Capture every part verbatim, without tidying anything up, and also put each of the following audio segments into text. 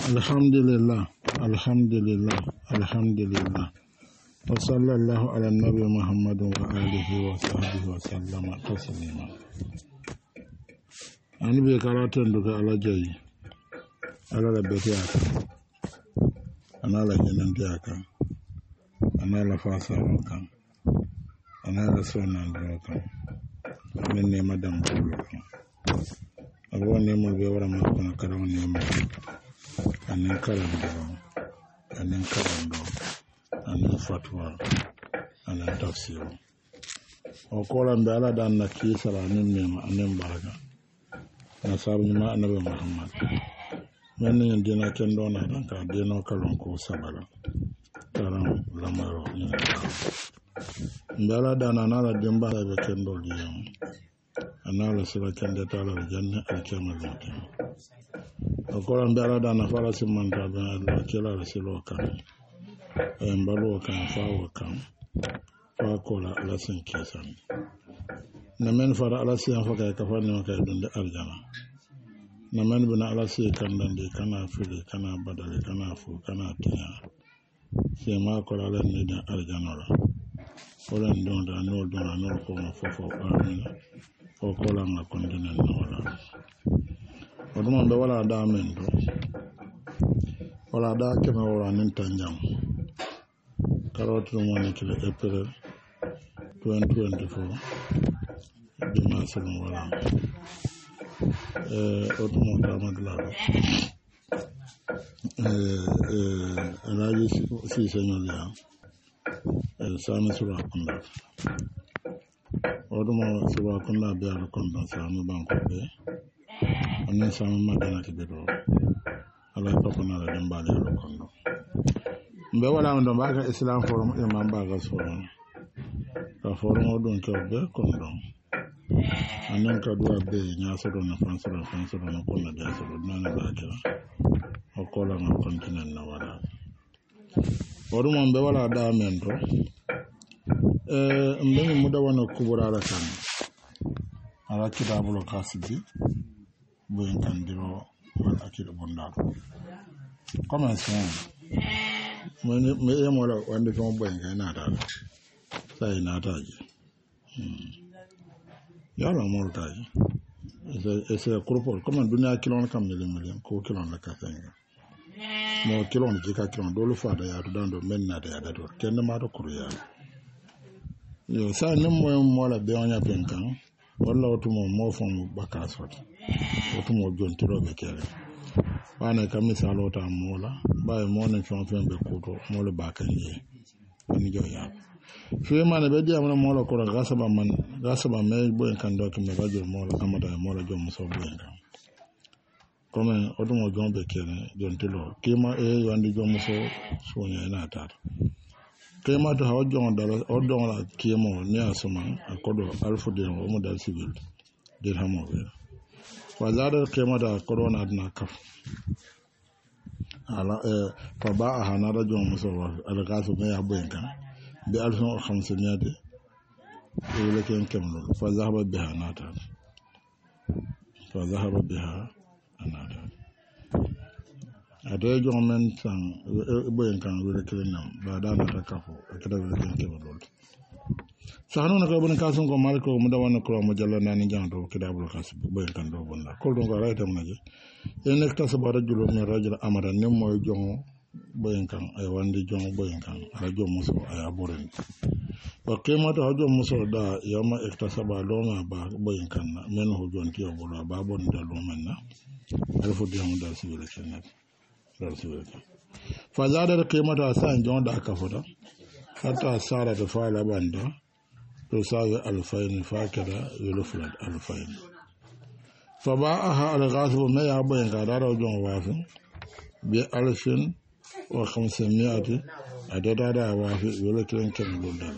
Alhamdulillah, alhamdulillah, alhamdulillah. Wa sallallahu ala nabi Muhammadin wa alihi wa sahbihi wa sallama taslima. Ani be karatun duka alajayi. Ala la beti aka. Ana la hinanti aka. Ana la fasa aka. Ana la sonan aka. Min ne madam aka. Alwa ne mo be wara ma kono karaw ne mo. Anin karando, anin karando, anin fatwa, anin tafsir. O kola mbe ala dan na kisala anin nema anin baraka. Na sabu nyima anabe Muhammad. Meni yin dina kendo na dan ka dino kalon ko sabala. Karam lamaro ni. Mbe ala dan anala dimba be kendo liyam. Anala sila kende tala janne alkema lokin. Okola mbara dana fara simanta ba Allah kila rasilo kan e mbalo kan fawo kan fa kola ala sin kesan na men fara ala sin fa kay ka fanni kay dunde arjana na men bina ala sin kan dande kana fili kana badale kana fu kana tiya se ma kola ala ni da arjana la kola ndon da no don no ko ma fofo amina o kola ma kondina no wala Oduma mbe wala da mendo. Wala da keme wala nintanjam. Karotu mwani kile April twenty twenty-four. Dima salon wala. Eh oduma kama dlaro. Eh eh alaji si senyo ya. Eh sami sura kunda. Oduma sura kunda be ala kunda sami banko be. Anin sama madana tibiro ala ko na la dem bale ro kondo mbe wala ndo baga islam forum e man baga so ka forum odon ko be kondo anin ka do be nya so do na fanso do fanso do na ko na da so do na ba kira o ko la na continent na wala forum mbe wala da mendo eh mbe mu da wana kubura la kan ala kitabulo kasidi boyen kandiro wal akil bondal comment ça mais mais mo la wande ko boyen ga na dal sai na taji ya la mo taji e c'est corpo comme dunia kilon kam ne million ko kilon la ka tanga mo kilon ji ka kilon do lu fa da ya do do men na da ya do ken ma do kuru ya yo sa nem mo mo la be onya penkan walla otumo mo fon baka sot otumo jontiro be kere wana kam misalo ta mola bay mo ne fon fen be kuto mola baka ni ni jo ya fi man be dia mo mola ko gasaba man gasaba me boy kan do kim be jo mola amada mola jo mo so boy kan comme otumo jon be kere jontilo kima e wandi jo mo so so nya na ta kema to hawo jon dala o don la kemo ni asuma akodo alfu de o mo dal civil dir hamo be wazada kema da corona na kaf ala e fa ba hana da jon muso ala gasu me ya boyenka bi alfu khamsiniya de e le ken kemlo fa zahaba biha nata fa zahaba biha anata ade jon men san boyen kan wele kelenam ba da na takafo akida wele ken ke bodol sahano na ko bon kasun ko marko mu da wana ko mo jalla nani janto kida bul khasib boyen kan do bonna ko don ko raytam naje en nek ta sabara julo mi rajul amara nem moy jon boyen kan ay wandi jon boyen kan ala jom muso ay aboren o kema to jom muso da yama ektasaba do ma ba boyen kan men ho jon tiyo bolo ba bon da do men na alfu de mo da sibele kenet fazada da kaimata san jon da aka fada hatta sara da fala banda to sai alfain fakira yulflat alfain fa ba'aha al-ghasib ma ya bayan ga da jon wafi bi alfin wa khamsimiati adada da wafi yulkren ken dole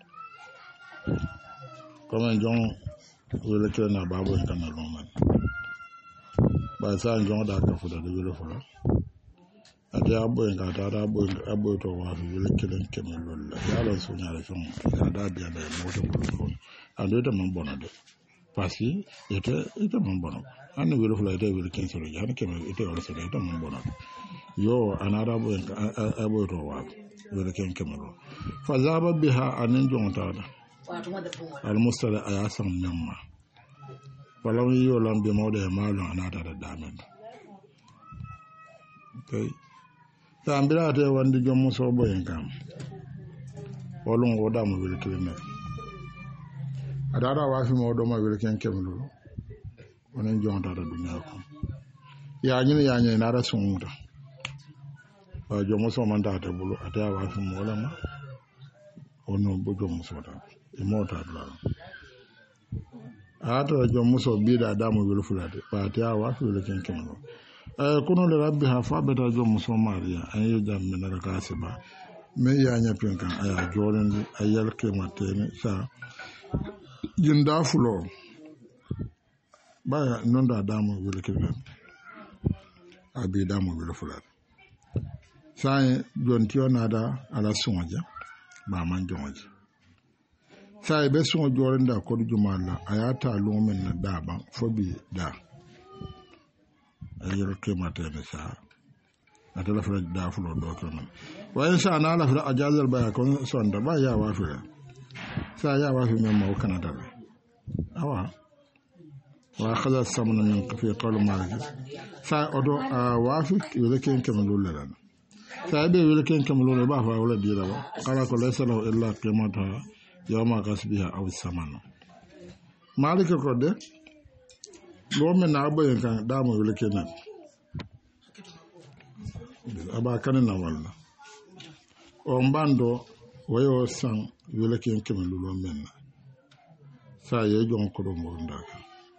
kuma jon yulkren na babu kan na roman ba san jon da aka fada da yulflat ade abo en gata da abo abo to wa fi wele kelen kemen lolla ya lan so nyaare fon ya da biya da mo to ko ando to man bonade pasi ite ite mon bono anni welo fula ite welo ken solo jani kema ite welo solo ite mon bono yo anara bo abo to wa welo ken kemalo fa zaba biha anin jonta da al mustala ayasan nyamma wala yo lambe mawde malo anata da damen okay ta ambira te wandi jom so boyen kam wolon go da mo welo ken adara wa fi mo do ma welo ken kemalo onen jonta da dunya ko ya nyini ya nyini na da sumuta ba jomo so man ta bulu ata wa fi mo la ma ono bu jomo so ta e mota la ato jomo so bi da da mo welo fulade ba ta wa fi welo ken kemalo eh kuno le rabbi ha fa beta jomo so maria an yo jamme na ka siba me ya nya pen kan aya joren ayal ke matene sa jinda fulo baya non da damo wele kirna abi damo wele fulat sai jon tiyo nada ala sonja ba man jonja sai be sonjo joren da ko jumala ayata lumen na daba fobi da ayir ke matene sa atala fra da fulo do ko non wa insha Allah la fra ajazal baya kon sonda ba ya wa fra sa ya wa fi men mo kanada awa وأخذ الثمن من في قول مالك سا أدو وافق ولكن كملوا لنا سا أبي ولكن كملوا لنا بافا ولا ديلا قال ليس له إلا قيمتها يوم غصبها أو الثمن مالك كده لو من أبو ينكان دام ولكن أبا كان نوالنا أمباندو ويو سان ولكن كملوا لنا سا يجون كرو مرندك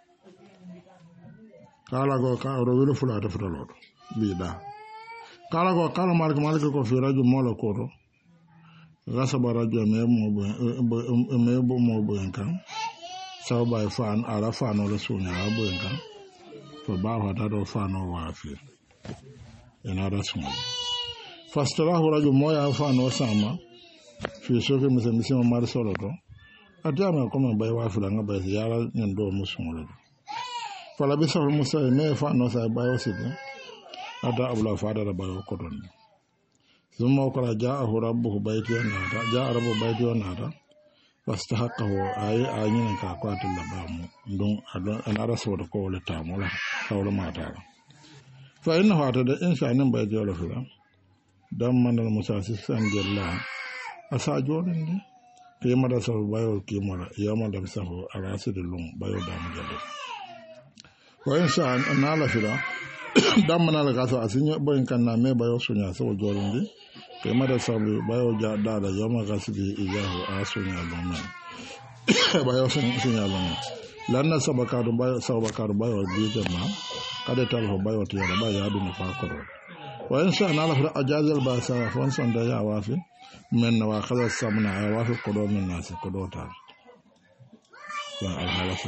kala ko ka ro welo fula ta fota lodo bi da kala ko kala malik malik ko fi radio mola ko ro rasa ba radio me mo bo me bo mo bo kan sa ba fan ala fan no sunya bo kan to ba wa ta do fan no wa fi ina da sunya fastara ho radio mo ya fan no sama fi so ke mese mese mo mar solo to atama ko ma ba wa fi la nga ba yara nyen do mo sunya fala bisa musa me fa no sa bayo sidi ada abula fada da bayo kodon zumma ko la jaa rabbuhu bayti nada jaa rabbu bayti nada fastahaqahu ay ayina ka ko atul bamu don adon ana rasul ko wala tamula tawla mata fa inna hada da insanin bayti wala fila dan manal musa sisan jalla asa jonin ne kema da sa bayo kema yama da bisa ho arasidulun bayo da mu jalla wayan sa na la fira dan mana la gaso asinya boyin kan na me bayo sunya so jorindi ke mada sabu bayo ja da da yoma gasbi iyahu asunya loma bayo sunya loma lanna sabaka do bayo sabaka do bayo bi jama kada tal ho bayo to ya bayo adu na fa ko wayan sa na la fira ajazal ba sa fon son da ya wafi men na wa khala samna ya wafi ko do men nasi ko do ta ya alhala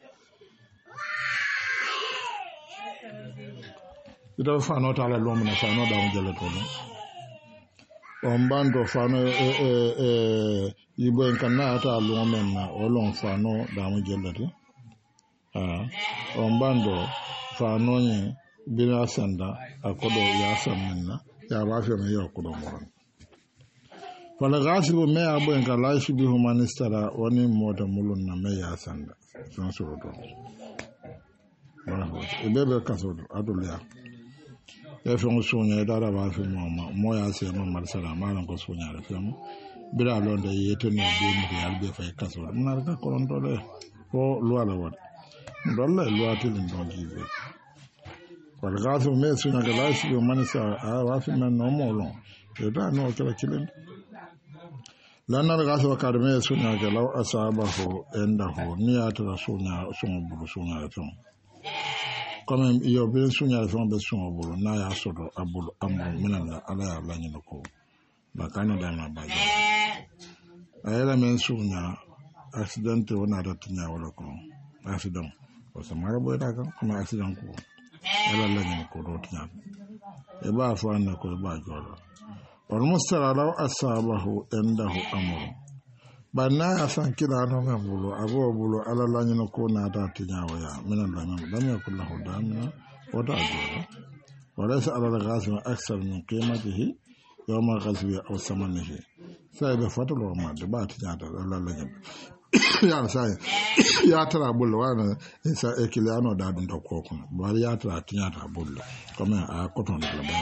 ida fano ta la lomo na fano da mo jelle to no on bando fano e e e yibo en kan na ta lomo men na o lon fano da mo jelle to ah on bando fano ni bila sanda akodo ya samna ya ba fe me yo kodo mo wala gasibu me abo en kan la shibi humanistara woni moda mulun na me ya sanda son suru to wala ho e bebe kasodo adulia ya fi sunya da da ba fi mama mo ya sai man marsala malan ko sunya da fi mu bira lon da yete ne be mu ya be fa kaso mun na ka koron to le ko luwa la wat dolla luwa tilin don jibe wal gaso me sunya ga la shi man sa a wa fi man no mo lon e da no kala kilin lan na gaso ka da me sunya ga law asaba ho enda ho ni ya ta sunya sun buru sunya ta comme iyo be sunya fon be sunya bulu na ya sodo abulu ambo minala ala ya la nyino ko ba kana da na ba ayela men sunya accident wona da tinya wala ko accident o samara boy da kan kuma accident ko ala la nyino ko do tinya e ba fo an ko ba jolo wal mustara law asabahu indahu amru banna ya san kila no men bulu abo bulu ala lanyo ko na ta tinya waya minan da men lam yakul lahu damina wada ajra walaysa ala al-ghasib akthar min qimatihi yawma ghasbi aw samanihi sai be fatalo ma da ba tinya da ala lanyo ya sai ya tara bulu wana sa ekiliano da dun to ko kun bari ya tara tinya ta bulu kuma a koton da ba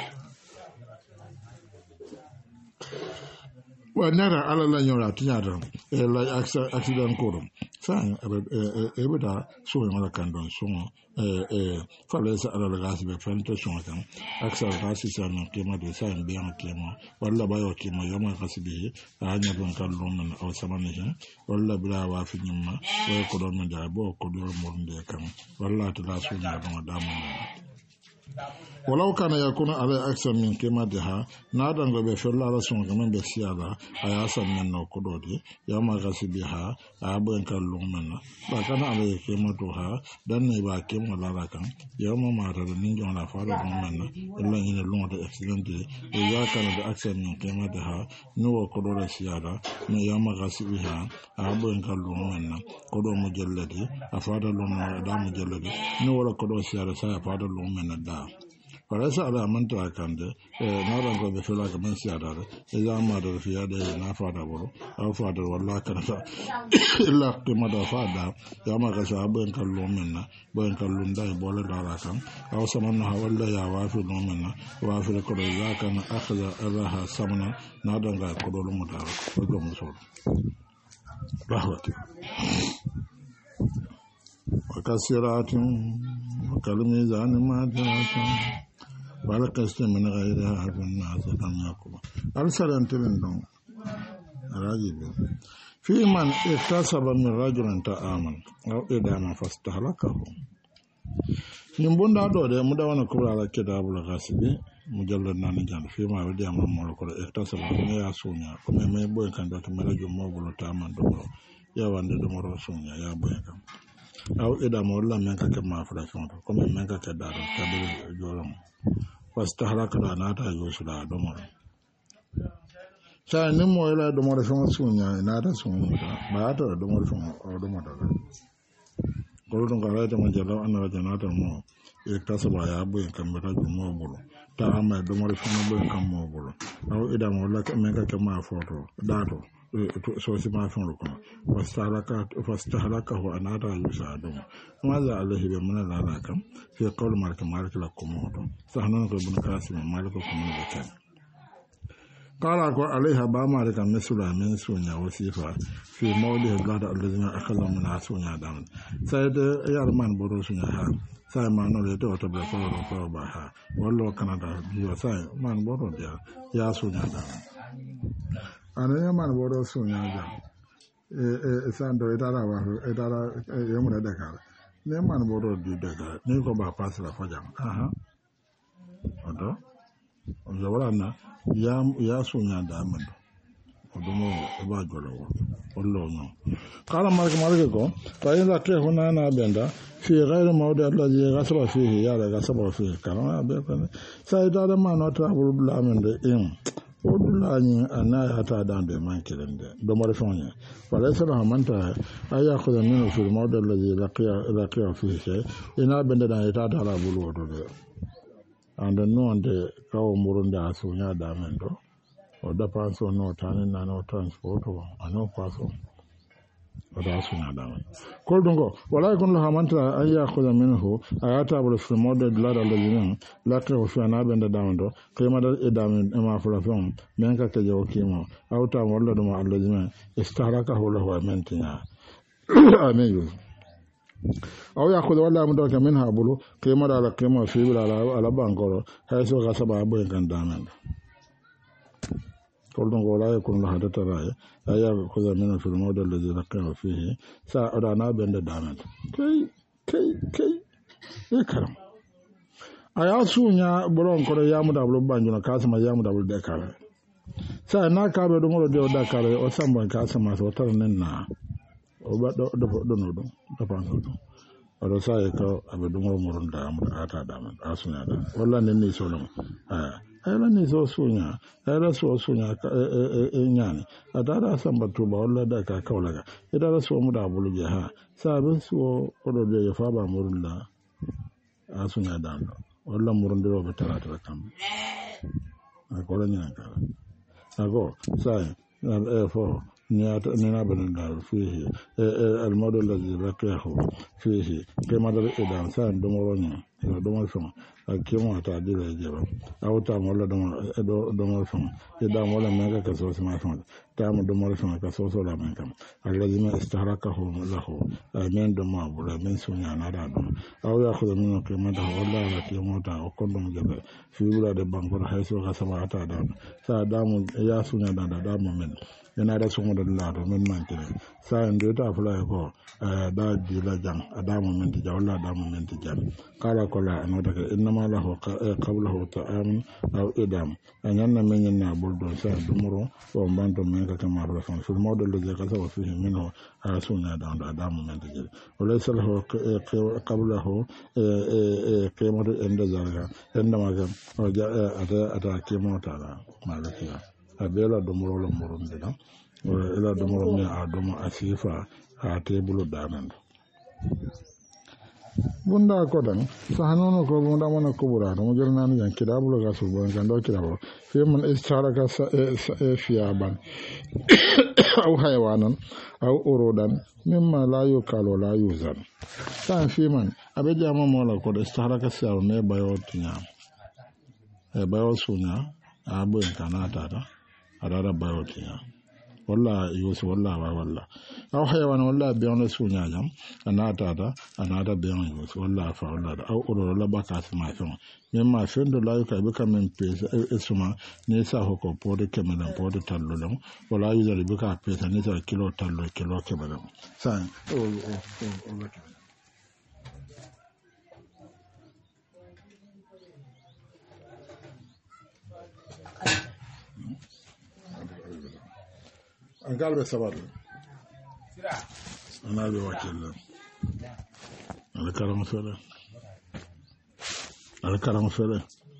wa nara ala la nyora tinyata e la accident ko dum san e be da so ngala kan don so e e fale sa ala la gasi be fente so kan aksa gasi sa no kema de sa be an kema walla bayo kema yoma gasi a nya don kan don nan aw samane hin walla bila wa fi nyimma wa ko don da bo ko do mo nde kan walla to la so nya don da mo walau kana yakuna ala aksar min qimatiha nadan go be fella la son gamen be siala aya san men no ko dodi yama gasibiha abo en kallum men ba kana ala qimatuha dan ne ba kem wala ba kan yama ma ta ni jon la fa do men illa ina lungo de accident e ya kana da aksar min qimatiha no ko do la siala ne yama gasibiha abo en kallum men ko do mo jelladi afada lungo da mo jelladi no wala ko do siala sa afada lungo men da Parasa ala manta kande eh na ran ko be fela ka man siada e ya ma do fiya de na fada boro aw fada walla kana ta illa qima da fada ya ma ga sa ben kallo menna ben kallo ndai bola dara kan aw saman na walla ya wa fi no menna wa fi ko do ya kan akhza araha samna na dan ga ko do mu dara ko do mu so rahwati wa kasiratin wa kalmizan ma ta'atan wala kaste min ghayriha bin nas dan yakuba arsalan tilin don rajibi fi man iktasaba min rajulin ta'aman aw idama fastahlakahu nimbunda do de mu da wana kubra la kitabul ghasibi mujallad nan jan fi ma wadi am mo ko iktasaba ne ya sunya ko me me boy kan do to marajo mo bulo ta'aman do ya wande do mo sunya ya boy kan aw idama wala men ka ke ma fara chonto ko me men ka ke daro tabe jorom wasta halaka da na ta yo su da domar sai nin mo ila domar fon sunya na ta sunya ba ta da domar fon o domar da ko don ga ta man jalo an da na ta mo e ta sa ba ya bu kan mera ju mo bulu ta amma domar fon bu kan mo bulu aw ida mo la ka men ka ma foto dato so si ma fon ko wasta halaka wasta halaka ho anata yo sa dom ماذا عليه بمن لا راكم في قول مالك مالك لكم موضوع سهنا ابن قاسم مالك كم بكان قال أقول عليها با مالك مثل من سونيا وصفة في موضع بعد الذين أخذوا من سونيا دام سيد يارمان برو سونيا ها ساي ما نولي تو تبع فلو فلو باها والله كندا بيو ساي مان برو dia يا سونيا دام أنا يمان برو سونيا دام e e sando edara wa edara yemuna dakar ne man boro di daga ne ko ba pasra fajam aha odo o jawara na ya ya sunya da amado odo mo e ba jolo wallo no kala marke marke ko fa ila te hona na benda fi ghayr mawdi alladhi ghasaba fihi ya la ghasaba fihi kana be kana sai da da man ota bulu amende in odula ni anaya ta dan de man kilende do mo refonye wala sala manta aya ko min fi mawda alladhi laqiya laqiya fi shay ina benda dan ta ta la bulu do de anda no ande kawo murunda asunya da men do o da paso no tanin na no transport o ano paso o da asunya da men ko dungo wala kun la manta aya ko minhu ayata bulu fi mawda alladhi laqiya fi ana benda dan do kema da edamen ma fura fon men ka ke jo kimo auta walla do ma alladina istaraka hu lahu amantina amen aw ya khudwa walla mu do ka min ha bulu kema da la kema fi bila ala bangoro hay so ga saba bo kan damen ko don wala kun la hada tara aya khudwa min fi model alladhi laqiya fihi sa adana benda damen kai kai kai e karam aya sunya boron ko ya mu da bulu banjuna kasama ya mu da bulu dakar sai na ka be do mo de dakar o samba kasama so tar nen na o ba do do do no do do pan do o sai ko abe do mo mo da mu ata da man asunya da walla nen ni so no ah ayla ni so sunya ayla so sunya ka e nyani adara samba tuba wala da ka kawlaga idara so mu da bulu je ha sabe so odo de fa ba murulla asunya dan wala murundiro be tarata kam akola nyana ka ago sai e fo نينا بندار فيه الموديل الذي ذكره فيه كما در إدام سان دمروني دمر فم كيما تعديل الجبل أو تام ولا دمر دمر فم إدام ولا ميجا كسوس ما فم تام دمر فم كسوس ولا ميجا الذي ما استحرقه له من دمر ولا من سنيا نادم أو يأخذ منه كيمته ولا على كيمته أو كندم جبل في بلاد بانكور حيث غسما أتادم سادام يا سنيا دام من yana da sun da lado min man kire sai ndo ta fula ko da di la jang adamu min ti jawla adamu min ti jam kala kola no daga inna ma lahu qablahu ta'am aw idam anyanna min na buldo sai dumuro o mbando men ka kama ro fon fil model de ka sa fi minho asuna da adamu min ti jam wala salahu qablahu qimatu inda zalika inda ma ga ata ata kimota la malakiya abela domoro lo morunde na ila domoro mi a domo asifa ha tebulu danan bunda ko dan sahanono ko bunda mona kubura mo jorna ni yan kidabulo ga so bon gando kidabo fi man istaraka sa e fiaban aw haywanan aw urudan mimma la yukalu la yuzan san fi man abe jama mola ko istaraka sa ne bayo tinya e bayo sunya abo kanata ta adara bayotiya walla yusu walla wa walla aw hayawan walla bi'on sunya jam anata da anata bi'on yusu walla fa walla aw uro la baka ma fon memma fendo la yuka be kam pesa esuma ne sa hoko pode kemelan pode tallolon wala yuzal be ka pesa ne sa kilo tallo kilo kemelan san o o o an galbe sabar ana be wakil ala karam fere ala karam fere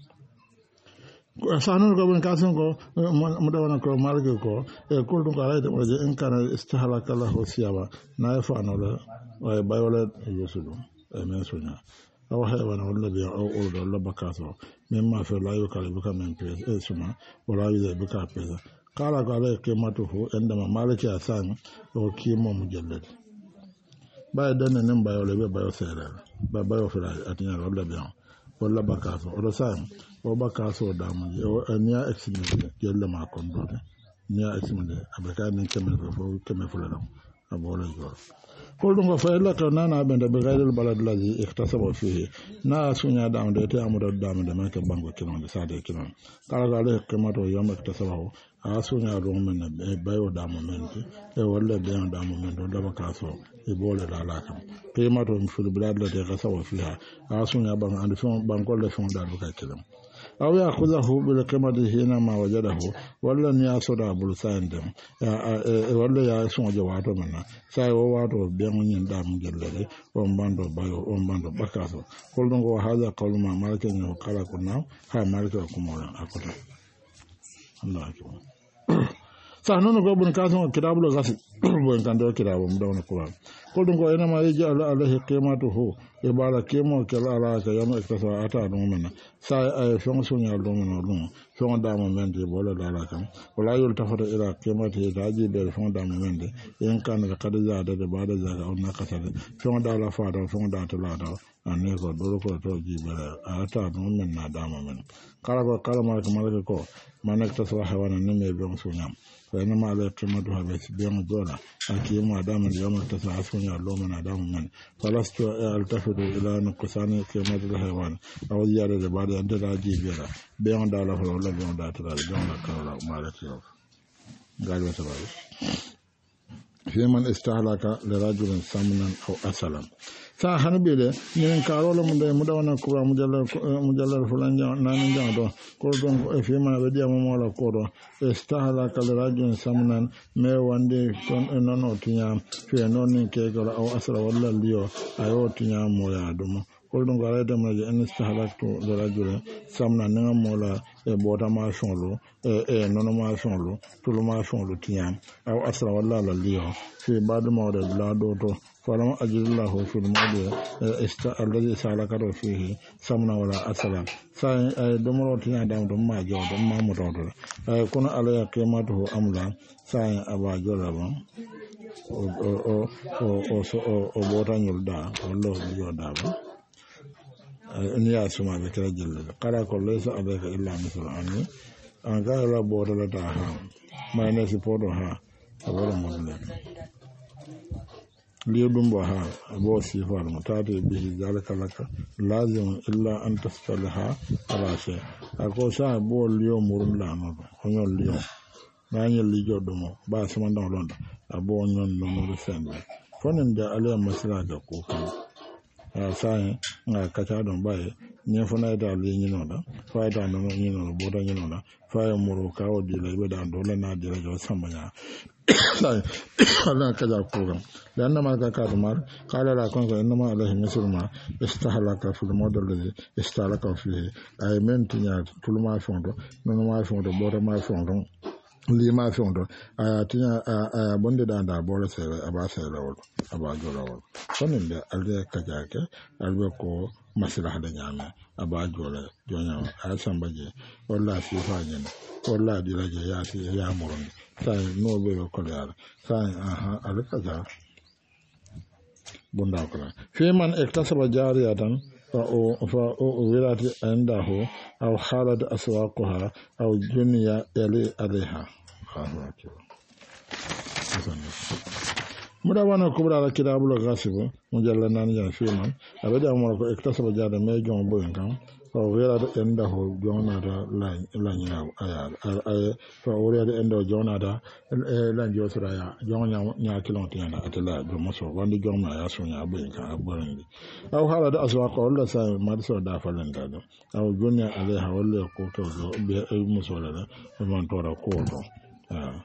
ko sanu ko ben kason ko mo dawana ko marge ko e ko dum ala de waje en kana istihalaka la hosiyaba na fa no la way bayola yusudu e men sunya aw haywana wala bi aw o do la bakaso memma fe la yo kala buka men pe e suma wala yuze buka pe kala kala qimatuhu indama maliki asan o kimo mujallad ba dan nan ba yole be ba yo sera ba ba yo fira atinya wala be wala bakaso o san o bakaso da mu o anya eximine yalla ma kon do nya eximine abaka nan kemen fo kemen fo la abola yo koldungo fa illa ka nana benda be gaydel balad lazi iktasaba fihi na sunya da amde te amuda da amde ma ke bango kinon de sade kinon kala gale kemato yom iktasaba a sunya do men be bayo da moment e walla be da moment do da ka so e bole la la kam kemato mi ful balad la de gasawa fiha a sunya bang and fon bango le fon da ka kinon aw ya'khudhahu bil qimati hina ma wajadahu walla ni asoda bul sandem e walla ya sonje wato manna sai o wato be mun da mun gellere on bando bayo on bando bakaso koldo go haza qawlu ma malaka ni kala kunna ha malaka kumora akota Allah akbar sa nono go bun kaso kitabulo gasi bon kando kitabu mu dawna qur'an koldo go ena ma yaji ala alahi qimatuhu e bala kemo kala ala ka yama ikasa ata no menna sa ay fonction ya do no no fon da mo mende bolo dala kam wala yul tafata ila qimati daji be fon da mo mende en kan ka kadja da de bada za on nakata fon da la fa da fon da to la da ane ko dolo ko to jibara ata no menna da mo men kala ko kala ma ko malaka ko manakta so hawana ne me be sunyam fayna ma la tumadu habe biyan dola akimu adamu yawma tasafuni alloma na adamu man falastu altafidu ila nuqsani qimati alhayawan aw ziyada da bada anda da jibira biyan da la wala biyan da tara biyan da kala malati yof galwa tabaru fi man istahlaka li rajulin samnan aw asalan sa hanbele nyen karola mun de mu dawana ko mujallal mujallal fulan jang nan jang do ko don e fi ma be dia mo mola ko do istahala kal rajun samnan me wande kon nono tinya fi non ni ke go aw asra walla liyo ayo tinya mo ya dum ɗum ko alay demaji en istahalaktu de rajule samna nega mola e botamation lo e nonomation lo tulumation lo tiyam aw asra walla la liyo fi badu mawde la do to falam ajillahu fil mawdi ista alladhi salakatu fihi samna wala asra sai ay domoro tiya dam dum ma jo dum ma moto do ay kono alaya qimatu amla sai aba jola ba o o o o o bota nyulda wallo yo da ba ni ya suma be kala jelle kala ko lesa abeka illa misal ani an ga la bota la ta ha ma ne si podo ha abara mo le liyo ɗum bo ha bo sifal mo tawde bihi zalika laka lazim illa an tasfalaha ala shay ako sa bo liyo murum lanoɗo oñol liyo nañel lijo ɗumo ba samandaw londa abo ñon nonoɗo sembe fonen de aliya masilaga kukan saye ga kaca ɗon ɓaye ñin fonayda li ñinoɗa fayda nono ñinoɗo boda ñinoɗa faye muru kawo dila ɓeɗa dole na dila jo sambaña Allah kaza program dan nama ka ka mar kala la kon ko inma alaihi musulma istahlaka fil model de istahlaka fi ay men tinya tulma fondo non ma fondo bora ma fondo li ma fondo aya tinya aya bonde da da bora sere aba sere lawol aba jolawol sonin de alde kaza ke albe ko masira da nyame aba jole jonya asambaje walla fi fajin walla diraje ya ti ya murundi sai no be ko yar sai aha alkaza bunda ko fi man iktasaba jariyatan fa o fa o wirati andahu aw halad aswaqaha aw dunya yali alaiha mudawana kubra la kitabul ghasib mujalla nan ya fi man abada mo ko iktasaba jada me jon boyen kan o wirata endaho jonata lañina aya ay fa o wirata endo jonata lanjo suraya jonya nya kilon tiana atela do moso wandi jomma ya sonya boyen kan aborandi aw hala da aswa ko wala sa marso da falanda do aw jonya alaiha wala ko to be muso la man tora ko to ah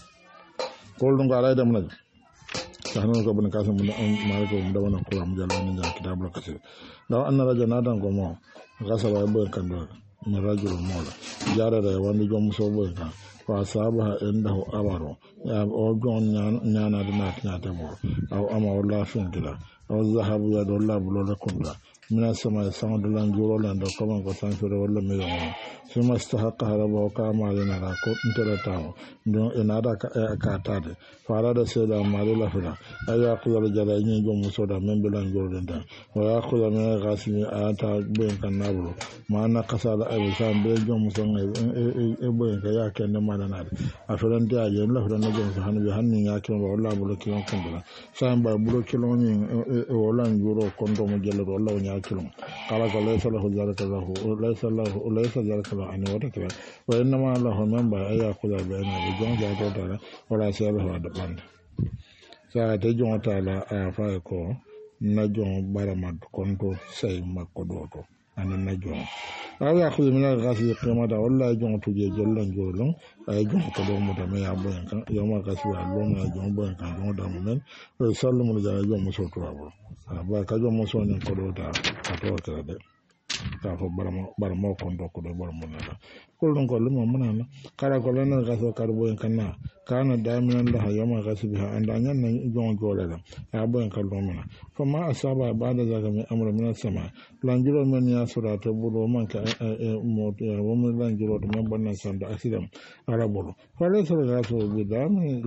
ko dum ga da mun sahnon ko bun kasam mun ma ko mun da wannan ko am jalla ni ja kitabul kasir daw anna rajana dan ko mo gasaba boy kan do mi rajul mola jara da wandi jom so boy kan fa sabaha indahu awaro ya o gon nyana de nat nyata mo aw ama wala finkila aw zahabu ya do la bulo la kunda mina sama sama de lan juro lan do ko ko san fere wala mi yo suma istahaqqa haraba ka ma lena ra ko intera tawo don enada ka ka tade fara da seda mali la fira aya ko la jala ni jom so da men bilan juro den da wa ya ko la me gasini ata ben kan nabro mana kasala ay sam be jom so ngai e boy ka ya ken ma na na afiran da je la fira na jom so hanu be hanni ya ken wala bulo kilon kondula sam ba bulo kilon ni e wala juro kondo mo jelo wala nya kilon kala ko laysa lahu zalika lahu laysa lahu laysa zalika ani wata kira wa innama lahu memba aya kula bayna bi jon ja to dara wala sai lahu da banda sa ta jon ta la a fa ko na jon barama konto sai makko do to anan na jon aw ya khudhu min al-ghasbi qimata walla jon to je jollan jolon ay jon ko do mo da me ya boyan kan yo ma gasbi allo na jon boyan kan jon da mo men sallu mo da jon mo so to abo ba ka jon mo so ni ko do ta to ta de ta ko baramo baramo kondo ko do baramo na ko don ko lumo munana kala ko lana gaso karbo en kanna kana daminan da hayama gasbiha andanya nan jon jole da ya bo en kallo mena fa ma asaba bada zaga mi amra min sama lanjuro men ya surata budo man ka mo ya wo men lanjuro to men banna sanda accident arabolo fa le so gaso bi dami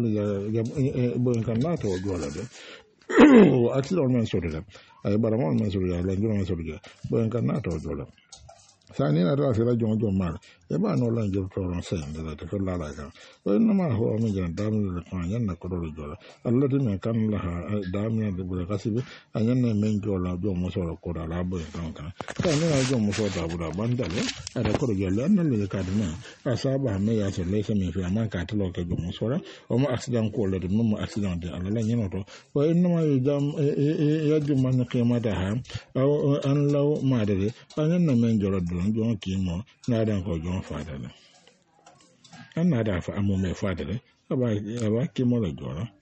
le bo en kanna to jole de accident men so de ay baramo men so de lanjuro men so de bo en kanna to jole sani na ra sira jon jon mal e ba no lan jor to ron sen da ta la la ka o no ma ho mi jan dam le ko yan na ko do jora Allah de men kan la dam ne de bura kasibe anyan ne men jola jo mo so ko da la bo kan kan sani na jo mo so da bura banda le ada ko do jola nan le ka de na asaba me ya so le se me fi man ka to lo ke jo mo so ra o mo accident ko le de mo accident de Allah la nyino to o no ma jam ya ju man ke ma da ha an law ma de anyan ne men jola jon kimo na dan ko jon fada ne an na da fa amu me fada ne aba aba kimo la jora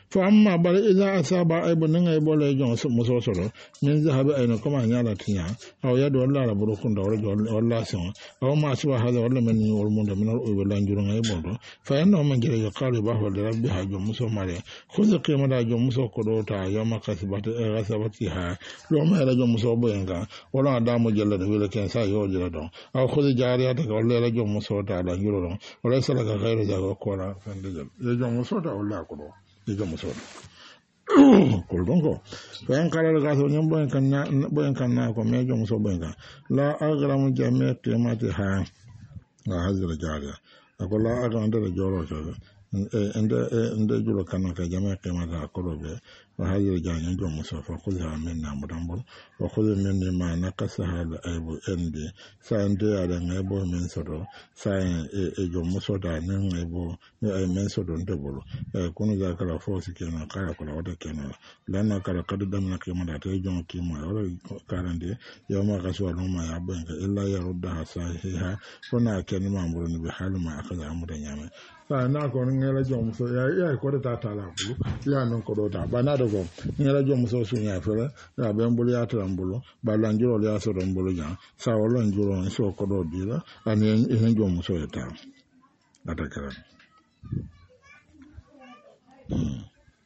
fa amma bar idza asaba ay bonin ay bole jon muso soro min zahabi ay no kama nyala tinya aw yadu walla la buru kun da walla son aw ma suba hada walla men ni wol munda min o be lanjuru ngay bondo fa yanno man jere yo qalu ba wal rabbi ha jon muso mare khudh qima da jon muso ko do ta yama kasbati rasabati ha lo ma la jon muso boyenga wala da mo jella de wala ken sa yo jella don aw khudh jariyata ko walla la jon muso ta la juro don wala salaka khairu jago ko la fande jel le jon muso ta walla ko do le jon muso kol donko fayan kala ga so nyam boyen kan na boyen kan na ko me jon muso boyenga la agramu jamete mate ha wa hazira jariya akola aga ande joro so ende ende julo kan ka jamete mate ko be wa hazira janya jon muso fa khudha minna mudambol wa khudha minni ma nakasa hal aibu endi sa ende ada ngebo men sodo sa e jon muso da nan ngebo ne ay men sodo ndebolo e kunu ja kala fosi kenan kala kala wada kenan lana kala kadu damna kema da te jon kima wala karande yawma kaswa luma ya banka illa ya rudda sahiha kuna kenan mamuru ni bi halma akaza amuda nyame sa na ko ngela jon muso ya ya ko da tala bulu ya non ko do ta bana do ko ngela jon muso sunya fere ya ben bulu ya trambulu balanjuro ya so rombulu ja sa wala njuro so ko do dira ani en jon muso ta atakara Hmm.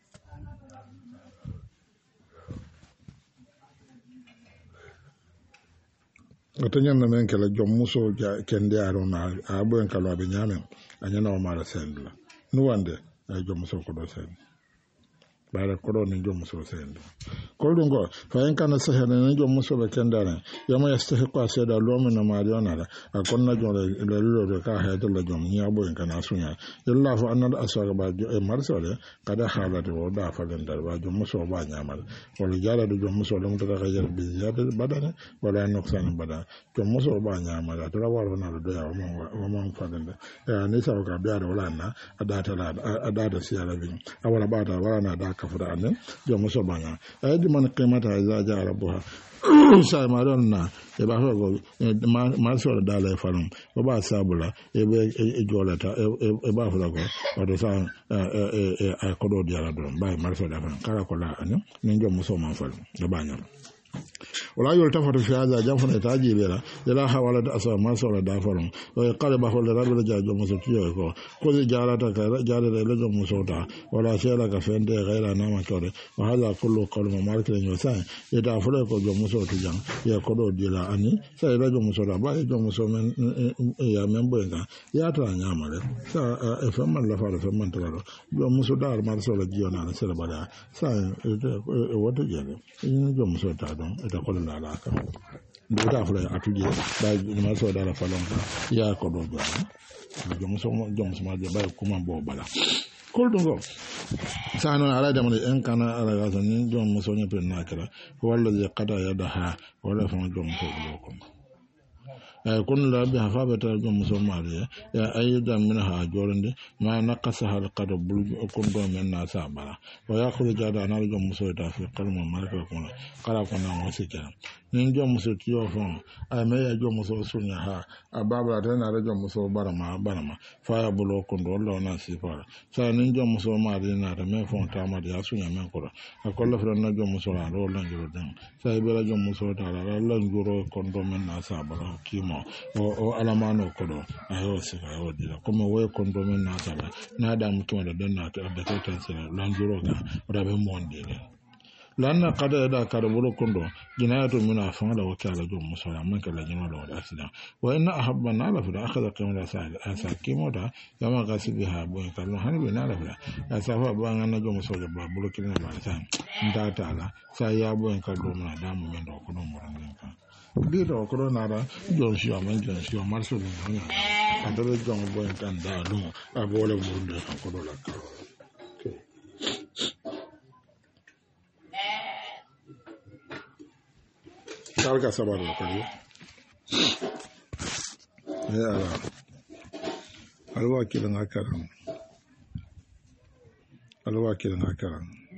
Otanyan na men kala jom muso ja kende aro na abo en kala be nyamen anyana o mara sendla nuwande ay jom muso ko do sen bara ko do ni jom muso sendla ko do ngo fa en kana sahana ni jom muso be kende ran yama yastahiqu aseda lo men na mariona la akon na jom le lo do ka ha to la jom ni abo en kana sunya illa fa anna asara ba e marsole kada halade o da fa den dar ba jom muso ba nyamal wala jara do jom muso dum to ka jar bi ziyada badana wala noksan badana jom muso ba nyamal to la waro na do ya mo mo fa den ya ne sa ka biya da wala na adata la adata siyala bi awala ba da wala na da ka fura ne jom muso ba nya ay di man qimata za jara buha sai maron na e ba ho ma so da la falon o ba sabula e be e jolata e ba ho ko o do sa e e ko do diara do ba ma so da fan kala ko la ani ni jom muso ma falon do ba nya wala yol tafatu fi hada jamfuna taji bela la hawala da asa ma so da falon o qala ba hol rabbil jaajo muso tiyo ko ko jarata ka jarata le jom muso ta wala shela ka fende ghaira na ma tore wa hada kullu qawlu marke nyo sa e da fule ko jom muso tu jang ya ko do dila ani sa e jom muso da ba e jom muso men ya membo nga ya ta nyama le sa e fa man la fa fa man ta do jom muso da mar so la jiyo na sa bada sa e woto jele ni jom muso ta ita kolon da alaka do ta fula atuje ba ma so da la falon ya ko do do jom so jom so ma de ba kuma bo bala kol do go sano ala da mun en kana ala ga ni jom so ni pen nakara walla je qada yadaha wala fa jom so do ko kun la bi hafabata jom so mariya ya aydan min ha jorande ma naqasa hal qad bul kun do men na sabara wa yakhruj jada na jom so ta fi qalma marka kun kala kun na wasika nin jom so tiyo fon ay me ya jom so sunya ha ababa ta na jom so barama barama fa ya bulo kun do lo na sifara sa nin jom so mariya na ta me fon ta ma ya sunya men ko akolla fra na jom so la ro lan juro den sa be la jom so ta la lan juro kun do men na sabara kimo o alamano kodo ayo sika ayo dira como we kondo men na sala na da mutum da dan na ta da ta tsira lanjuro ga da be monde ne lanna kada da kada bulu kondo jinayatu min afan da wakala jom musala man kala jima da asida wa inna ahabba na la fida akhadha qimata sa'id asa kimoda yama gasibiha bo kallo hanbi na la fida asafa ba ngana jom musala ba bulu kina ba sa nda ta la sa ya bo kallo na da mu men do kono mo ran ka Biro ko na ra jon shi amen jon shi marso ni nya andole jon bo en da lu abole mo nde ko do la ka salga sabar ko ni ya ala alwa kilan akaran alwa kilan akaran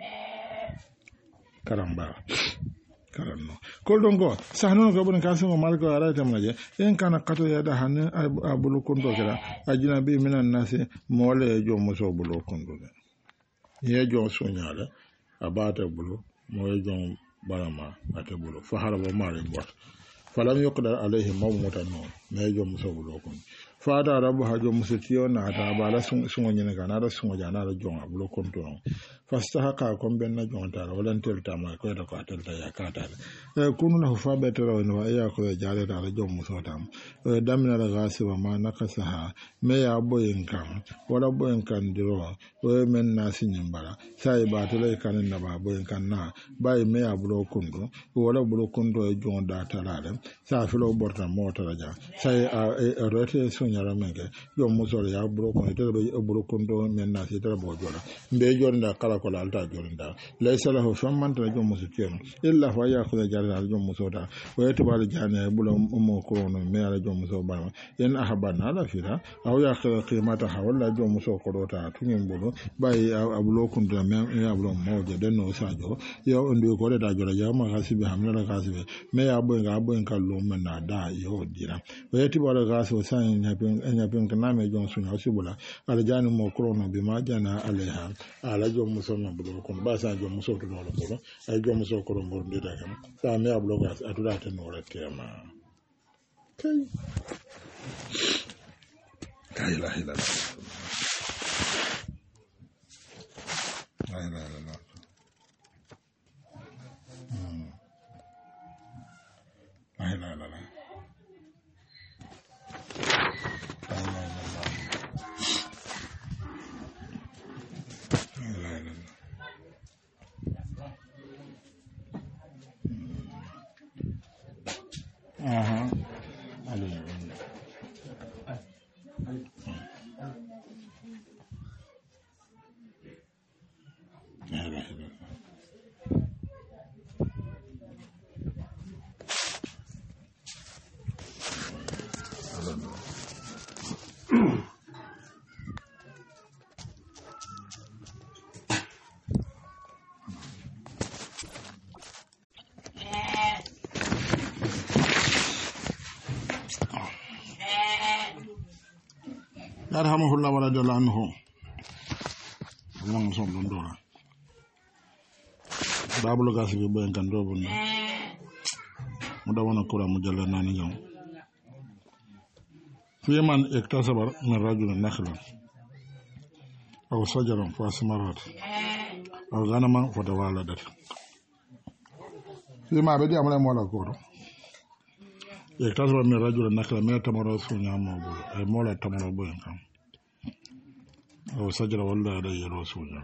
karamba karanno koldon go sahno go bon kan so mal go ara tamnaje en kana kato ya da hanen abulu kondo kala ajina bi minan nasi mole jo mo so bulo kondo ye jon suñale abate bulu moye jon barama ate bulu fa haraba mari bot falam yuqdar alayhi mawmutan non me jon muso bulu kon fata rabu hajo muso tiyo na ta bala sungo nyene kana da sungo jana da jon bulu kon to fasta haka kon ben na jon ta walan tel ta ma ko da ko tel ta ya kata e kunu na fa betero no ya ko jare da jon muso tam e damina da gasi wa ma nakasaha me ya boyin kan wala boyin kan diro o men na sinin bara sai ba to le kan na ba boyin kan na bai me ya bulo kundo wala bulo kundo e jon da talale sa filo borta mota ja sai a rote sun yara menge jon muso ya bulo ko te be bulo kundo men na si tara bo jola be jonda kala ko alta jonda laysa lahu famman ta jon muso tieno illa fa ya ko jarra jon muso da o yete bal jane bulo mo ko no me ala jon muso ba en ahabana la fira aw ya kala qimata ha wala jon muso ko dota tunin bulo bai abulo kundo men ya bulo mo je den no sajo yo ndo ko da jola ya ma hasibe hamna la hasibe me ya bo nga bo kan lo men na da yo dira o yete bal gaso san nya bin nya bin kana me jon sunya sibula ala jani mo ko no be ma jana aleha ala jon muso no bulo ko ba sa jon muso to no bulo ay jon muso ko mo ndida kam sa me abulo gas atula te no retema kai kai la ila la la la la la la la la aha ali yarhamuhullah wa radiyallahu anhu non son don dora babul gasi bi boyen kan do bon mu da wona kura mu jalla nani ñaw fi man iktasabar min rajul nakhla aw sajaran fa samarat aw ganama fa dawaladat fi ma be di amala mo la ko iktasabar min rajul nakhla me tamaro sunya mo bo e mo la tamaro boyen kan o sajara walla da yero sunya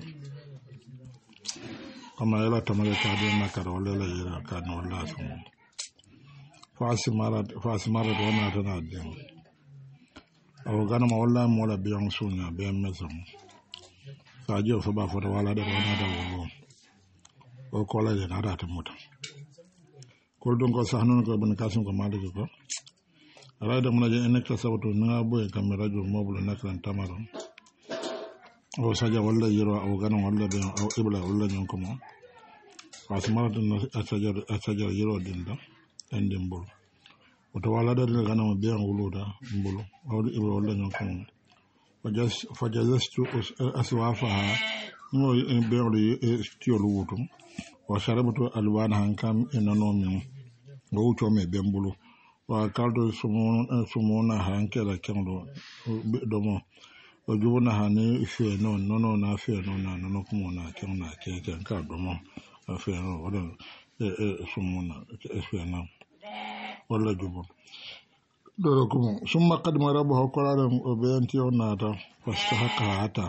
kama yala tamale ta de nakara walla la yera ka no walla sun fasimara fasimara do na tana de o gana ma walla mo la biyan sunya be mesom sa jo so ba foto wala da na da wo o ko la de na da ta mota ko don ko sa hanon ko ban kasun ko maliki ko ala da mun je en ka sabato na boye kamera jo mobile nakran tamaro o saja walla yiro o gana walla be o ibla walla nyon ko mo fasmara dun asaja asaja yiro dinda endem bol o to wala da gana mo be wuluda mbulu o ibla walla nyon ko mo fajas fajastu aswafa mo be o tiolu wutum o sharabatu alwana hankam enano min o wuto me be mbulu wa kaldo sumo sumona hankela kendo do mo o jubuna hani fe no no no na fe no na no ko na ke na ke ke ka do mo fe no wala e e sumuna fe na wala jubu do ko mo summa qadma rabbuhu qararan o beyanti on nata fastahaka hata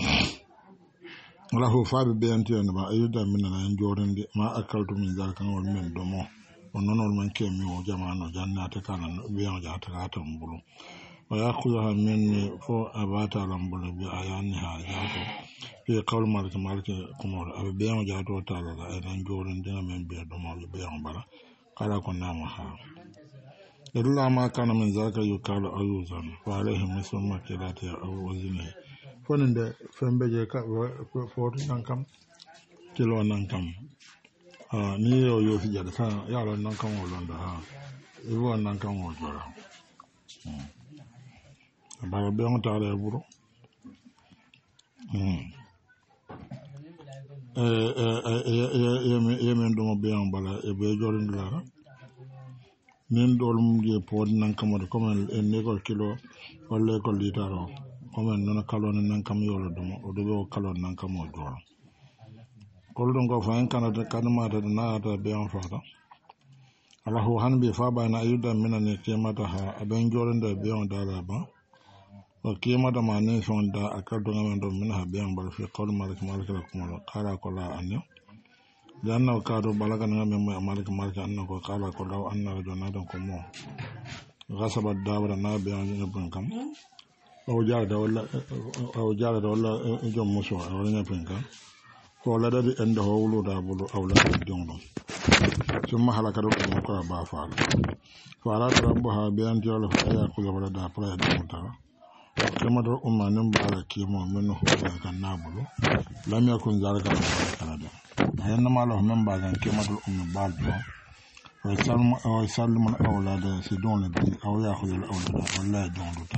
wala ho fa be beyanti on ba ayuda min na njorinde ma akaltu min zalkan wal men do mo on non man ke mi o jamano jannata kana beyan jata hata mbulu ويأخذها مني فو أباتا لنبول بأيانها جاتو في قول مالك مالك كمور أبي بيان جاتو تالا أيضا جورن دينا من بيان دمال بيان بلا قال كنا محا إلا ما كان من ذلك يقال أيوزا فعليه مثل ما كلاتي أو وزنه فنند فنبجي فوري نانكم كيلو نانكم ni yo yo fi jada sa ya lo nankan wo londa ha iwo nankan wo jora baba be on taala buru hmm yemen ɗomo ɓeyan bala e ɓe jorindilara nin ɗol mum je poodi nankamode comme en école kilo walla école litar o comme en noon kalone nankam yolo ɗumo o ɗoɓe o kalon nankam o jooro kolɗum ko fa en kanata kadmatade naata ɓeyan fata ala ho han mbi fa ɓayna ayuda minani kemata ha aɓen jorinde ɓeyan dala ba o kemata ma nin fonda a kaldogamen ɗo min ha ɓeyan bala fi kawle malaki malakila kumalo kala ko la anne janna o kaado balaganaga men mo malaki malaki anna ko kala ko law anna jo nadan ko mo gasaba dawra na ɓeyan ñabben kam o jarada walla o jarada walla jom muso a wala ñabben kam ko ladade ende ho wuluda bulu awlade jongɗum summa halakata ɗum koye ba faala faala rabbo ha ɓeyantiyola fo aya kuya walada pour e ɗumutara kemato umma nin baala kimo min huɓe kan nabulu lam yakun zalika kanade hennamala ho men mbagan kematol ummi baal ɗo o sallumon awlade si donle bi aw yakuyol awlada wallahi jongduta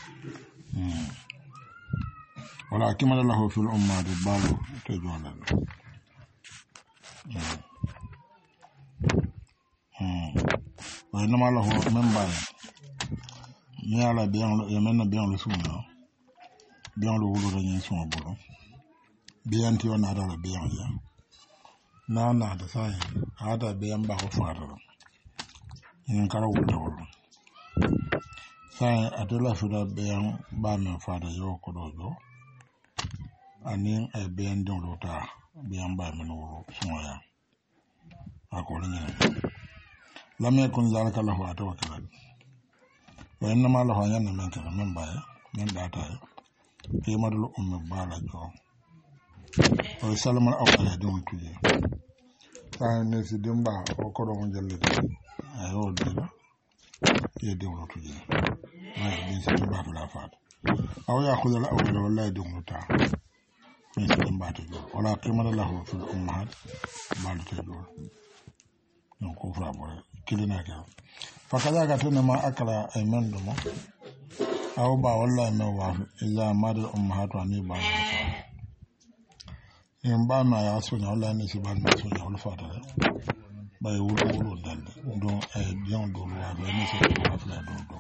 wala kimala lahu fil ummati balu te jolal way nama lahu men bal mi ala bien lo yemen bien lo suma bien lo wulo dañi suma bolo bien ti on ada la bien ya na na da sai ada bien ba ko fara in kala wulo wolo sai adela fuda bien ba men fara yo ko dojo anin ay bien don lota bien ba men wuro sumoya akolo ni lam yakun zalika lahu atawakkal wa inma lahu yanna men kana men ba men data ke madul ummi bala jo o salama awala don tuye ta ne si dimba o ko do jelle ay o dira ye de wuro tuye ay bi si dimba la faat aw ya khudala awala wallahi don lota min si dimba to jo wala qimala lahu fil ummahat bala to jo non ko fra bore kilina ka fakada ka tana ma akala ay men do mo aw ba wallahi men wa illa madal ummahatu ani ba en ba ma ya so na wallahi ni si ban so na wal fata bay wulu wulu dal do ay bien do wa do ni so ko afla do do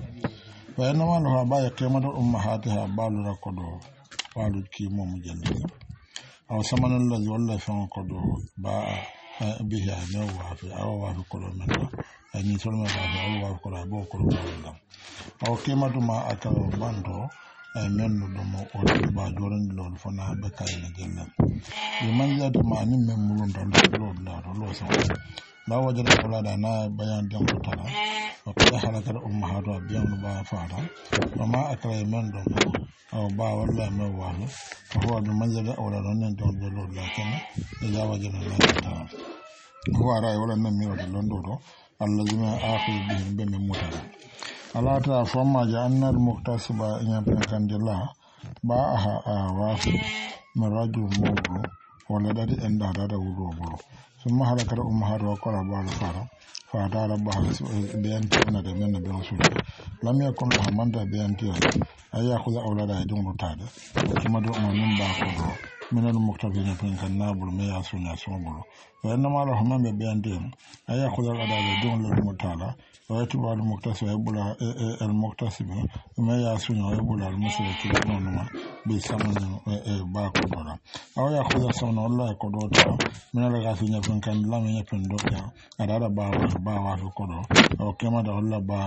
fa na ma no ba ya kemado ummahatiha balu rakodo balu ki mom jelle aw samanan la wallahi fa ko do ba biha no wa fi aw wa ko do men ni solma ba aw wa ko do bo ko do lam aw kemado ma aka bando ay men no mo o ba joran lol fona be kay na jelle e man yade ma ni men mulun dal lol la lo so la wajada wala da na bayan dem ko tala o ko halaka ummahatu biyan ba faada o ma akray men do aw ba wala me wa ko ho be man yade wala non don lol la kana e ya wajada la ta ko ara wala men mi wala londo do allazina akhir bihim be men mutala alata fama ja annal muktasiba nyampe kandila ba aha awafi maraju mawdu wala dadi enda dada wudo bolo summa halakara ummahatu wa qala ba fara fa dara ba biyan tana da men be rasul lam yakun hamanda biyan tiya ayya khudha awlada idun rutada kuma do manin ba ko do minal muktabina fin kan nabul me yasunya sumbulo wa inma lahum man biyan tiya ayya khudha awlada idun lil mutala ويتبع المكتسب يبلع المكتسب ما يسون يبلع المسلك لونه بثمن باكو دولا أو يأخذ ثمن الله كدوتا من الغافين يفن كان لم يفن دوتا أدار با با وافي كدو أو كما دا الله با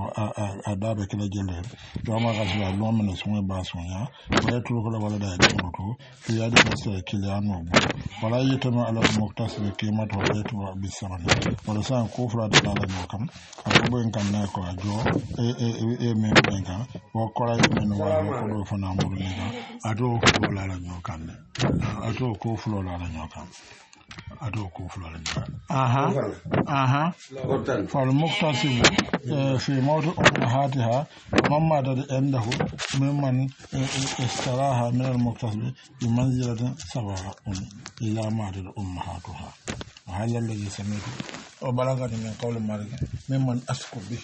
أدار كلا جلد وما غاسلا لوم من سمي باسونيا ويترك له ولا دا يدوتو في يد مسلك لانو ولا يتم على المكتسب قيمته ويتبع بثمن ولا سان كفر دا لا نكم abubuwa in kan na ko ajo e e e me me kan o ko la me no wa ko do fona mo ni kan ato ko la la nyo kan ato ko flo la la nyo kan ato ko flo la nyo aha aha fal muqtasim fi mawdu ummahatiha mamma da endahu mimman istaraha min al muqtasim bi manzilatin sawa'a ila ma da ummahatuha وهل الذي سمعته وبلغني من قول مالك ممن أسكت به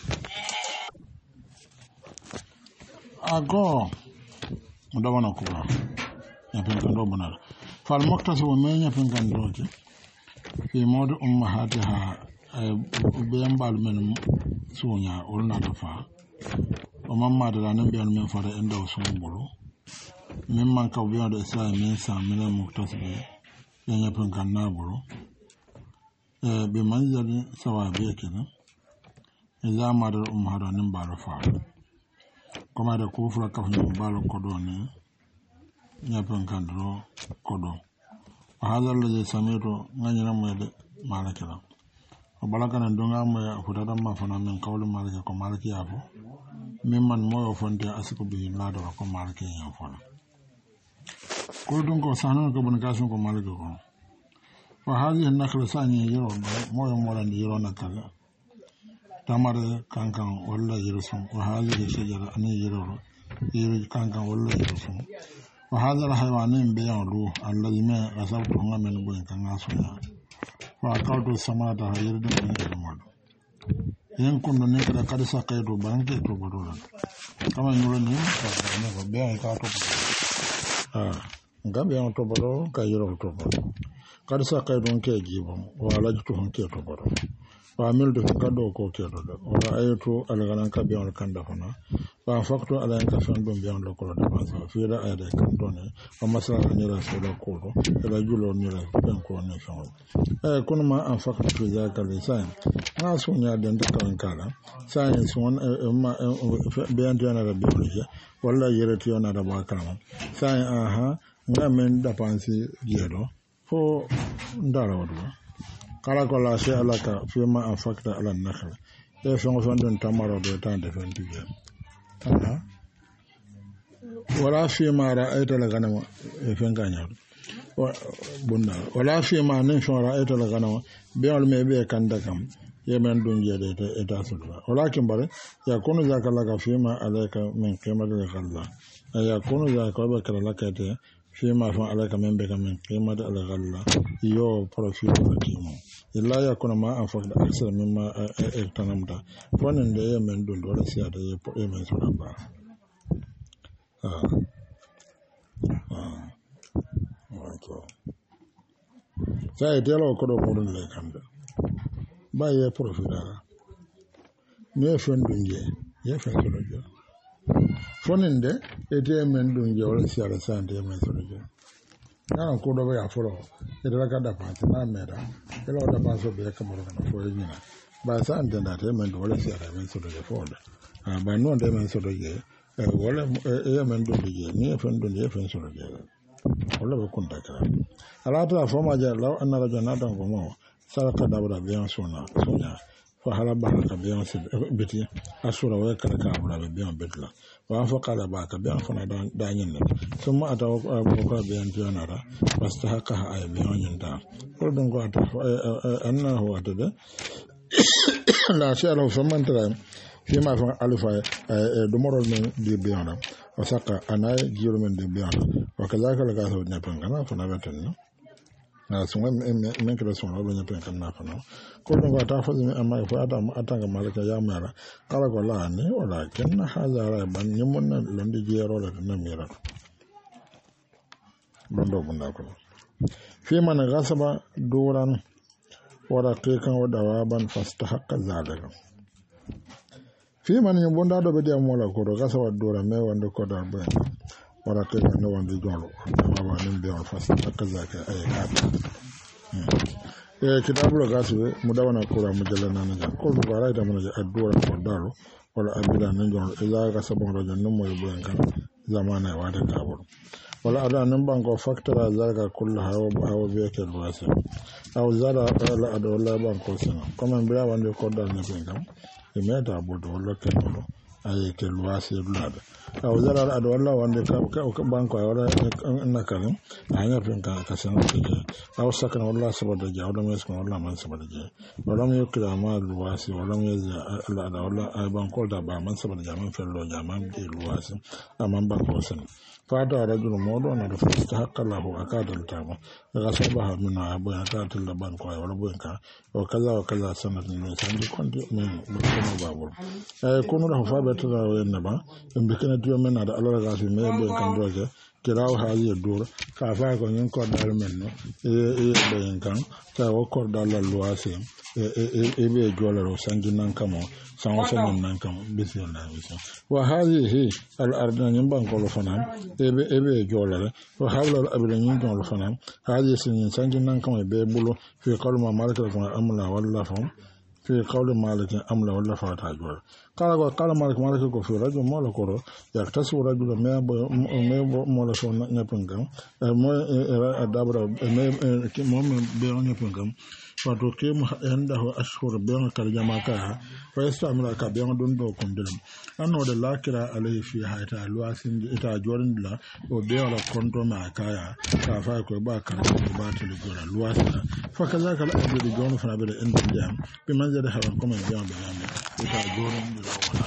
أقول مدونا كبرى يبين كندو بنار fal muktasibu men nyapin kan doke fi modu ummahatiha beyan bal men sunya olna da fa o mamma da nan biyan men fara inda sun buru men man ka biyan da sai men sa men muktasibi yan nyapin kan na buru e be manzali sawabe kenan idza madar ummahadanin bal fa kuma da kufra kafin bal kodone nyapin kan do kodo hadha alladhi sami'tu nganyira mwede malakira obalaka na ndonga mwe kutata mafana men kawlu malaka ko malaki yafo mimman moyo fonde asiko bi lado ko malaki yafo ko dun ko sanu ko bun kasun ko malaki ko fa hadhihi nakla sani yiro moyo molandi yiro nakala tamare kankan walla yiro sun wa hadhihi shajara ani yiro yiro kankan walla yiro sun وهذا الحيوان بيعلو الذي ما غصبته من بين كناسونا فأكلت السماء يرد من المال إن كنت نكرا قد سقيت بانك تبدولا كما يقولون فأنا بيع كاتو آه نعم بيع تبدو كيرو تبدو قد سقيت كي جيبهم وعالجتهم كي تبدو فعملت كدو كو كي تبدو ورأيت الغنان كبيع الكندفنا فأنفقت على أن كفن بهم بيان لكل دفاسا في رأي كنتوني ومسألة نيرا سولا كولو إلى جلو نيرا بيان كوني فهم أي كون ما أنفقت في ذاك اللسان ما سونيا دين تكرن كالا ساين سون بيان تيانا ربيولي ولا يرتيانا رباكالا ساين آها نامن دفانسي جيرو فو ندارا ودوا kala kola shi alaka fi ma anfaqta ala nakhl e fengo fandon tamaro do tan de fen tije aha wala fi ma ra'ayta la ganama e fen ganya bunda wala fi ma nin fi ra'ayta la ganama be wal me be kanda kam yemen dun jede te eta sudwa walakin bare ya kunu zaka laka fi ma alayka min qimati al-ghalla ya kunu zaka ba kala laka te فيما فعل عليك من بك من قيمة الغلة يو بروفيت القيمة إلا يكون ما أنفقت أكثر مما اغتنمت فنن دي من دون ولا سيادة يمن سنبا آه آه آه سيدي لو كدو مولن لكامد با يو بروفيت نيفن دونجي يفن سنجي foninde ete men dun jawla siara sante men soje na ko do ya foro ete la kada pa na mera elo da pa so be kamaro kana fo yina ba sa ande da te men do wala siara men soje fonda ah ba non de men soje e wala e men dun je ni fen dun je fen soje wala be kun takara ala ta fo ma ja law anna rajana dan ko mo saraka dabra bien sona sonya fa hala baraka bien biti asura wa kala ka abra bien betla wa fa qala ba ka bien fana da nyin ne summa ataw ko bien jonara wastahaqa ay bien nyin da ko don ko ata anna huwa tada la sha Allah famman tara fi ma fa alfa do morol men di bien da wasaka anay jiro men di bien wa kazaka la ka so ne pangana fana beten na sunga men kala sunga lo nyapen kan na fana ko don ko ta fa mi amma fa ata atanga malaka ya mara kala ko la ni wala ken hazara ban nyimon na londi jero la na mira bondo bunda ko fi man gasaba duran wala kekan wada waban fastahaqqa zalika fi man nyibonda do be de mola ko do gasaba duran me wanda ko da ben wala kekan no wanda jolo baba nim be on fastahaqqa zalika ay ka e kitabu gasu mudawana kura mujallana na ko do bara da mun addu'a ko daro wala abida nan jon ila ga sabon rajan nan moy buran kan zamana wa da kabur wala ada nan ban ko factora zalika kullu hawa hawa be ke wasa aw zara ala ado la ban ko sana kuma bira wande ko dal na ben kam e meta bodo wala ke do ay ke wasa lada aw zara ado wala wande ka ka ban ko wala na kan anya pen ka ka sana ke aw sakana wala sabada ja wala mes ko wala man sabada ja wala me kira ma luwasi wala me ala ado wala ay ban ko da ba man sabada ja man fello ja man de luwasi amman ban ko sana fada rajul modo na da fasta hakka lahu akadal tama daga sabaha min abu ya ta tilla ban ko wala bu ka o kaza o kaza sanatin ne sandi konti men ko babur eh kono da fa beta da wenna ba en be kana tiyo men da Allah ga fi me be kan doje kirawo haaji dura ka fa ko nyin ko dal men no e e be kan ka o ko dal la luwase e e e be jola ro sanji nan kamo sango sanji nan kamo bisi na bisi wa haaji hi al arda nyin ban ko lo fanan e be e be jola wa hawla al abda nyin don lo fanan haaji sin sanji nan kamo be bulo fi qalma malaka ko amla walla fam في قول مالك أملا ولا فاتح جوال قال قال مالك مالك كو في رجل مولا كورو يكتسب رجل ما ما مولا شو نيبنغام ما دابر ما ما بيون نيبنغام فتوكيم عنده أشهر بيون كالجماعة فيستعمل كبيون دون دوكم دلم أنه لا كرا عليه في حياة الواسين إتا جورن لا وبيون كونتو ما كايا كافا كو باكر باتل جورا الواسين فكذلك الأبد جون فنابل إن جام بمنزل هذا كم يبيون بيان إتا جورن لا ولا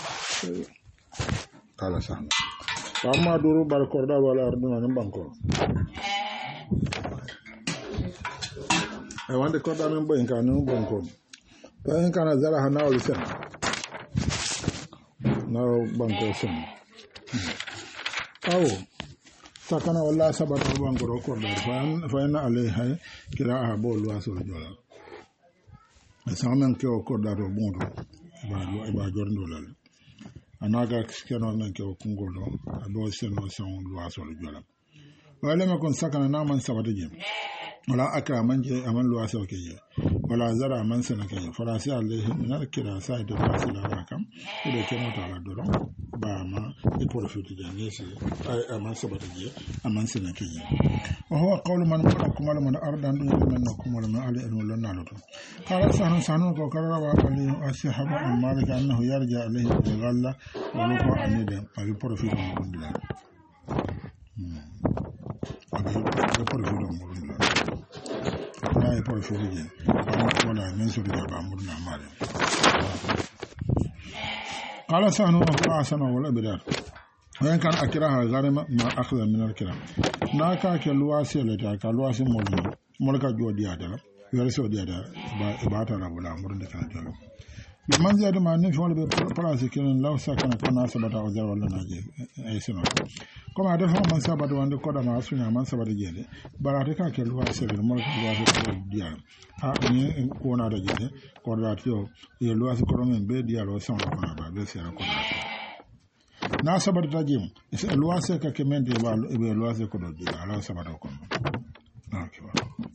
قال سهل فأما دورو بالكوردا ولا أردنا نبانكو I want to cut down and bring a new bunko. Then can I zara now listen? Now bunko sim. Oh, Sakana wala sabat banko record. Fan fan ale hai kira abo luas orjola. Saman ke okoda ro bondo. Ba ba jorndola. Anaga keno men ke okungodo. Abo seno son luas orjola. Wala me kon sakana na man sabat jim. wala aka manje aman luwa sauke je wala zara man sana ke farasi alaihi min kira sai da fasila rakam da ke mota la doron ba ma e profit de nesi ay aman sabata je aman sana ke je wa huwa qawlu man kuma man ardan dun man kuma man ali an lan naluto qala sahnu sahnu ko karara wa ali ashhaba al malik annahu yarja alaihi bi ghalla wa luqa anida ay profit mo dilla ay profit mo dilla na por furije wala men so da ba murna mare qala sahnu wa asana wala bidar wayan kan akiraha garima ma akhadha min al-kiram na ka ke luwase le ta ka luwase molmo molka jodi adala yore so di ada ba ba ta rabula murna kan jalo bi man ziyada ma ne fon be place ken law sakana kana sabata o jar wala naje ay sino comme a defo man sabata wande ko da ma sunya man sabata jede barate ka ke luwa sele mo ko luwa ko dial a ni ko na da jede ko da tio e luwa ko men be dial o son ko na ba be sera ko na sabata jim e luwa se ka ke men de ba be luwa se ko do dial ala sabata ko okay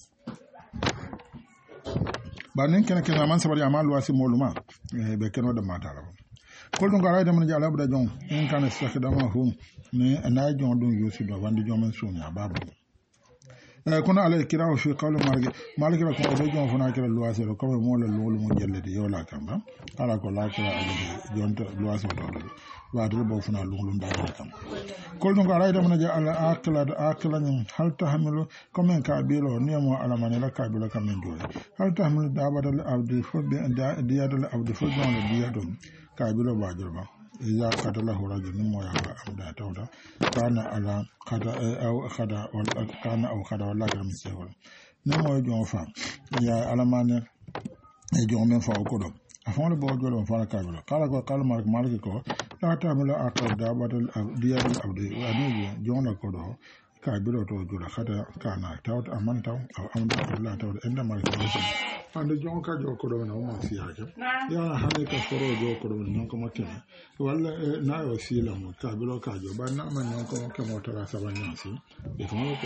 banen kene kene man sabari amal wasi moluma be keno de matala ko dum garay de man jala bada jon en kan sakdama hum ne na jon dum yusi do wandi jon men sunya babu e kuna ala kirawo fi qawlu maliki maliki ko do jon fona kira luwasi ko mo la lolu mo jellede yola kamba ala ko la kira ala jon to luwasi do do waadul bo fona lolu ndara kam ko dum garay de man jala akla akla ni hal tahmilu comme ka bilo ni mo ala manela ka bilo kam en dole hal tahmilu dabadal abdi fobbe diyadal abdi fobbe on diyadum ka bilo waajul ba iza qatalahu rajulun mo ya amda tawda kana ala qada aw qada wal kana aw qada wala kam sewol ni mo jon fa ya ala mane e jon men fa ko do afon le bo jolo fa ka bilo kala ko kala mar mar ko la tamula aqda badal diyadal abdi ani jon la ko do ka bilo to jula khata kana tawta amantaw aw amda Allah tawda inda mar ko ande jon ka jo ko do na mo fi haje ya hande ka foro jo ko do non ko makene walla na yo sila mo ka bilo ka jo ba na man non ko ke mo tara sabanya si e ko mo ko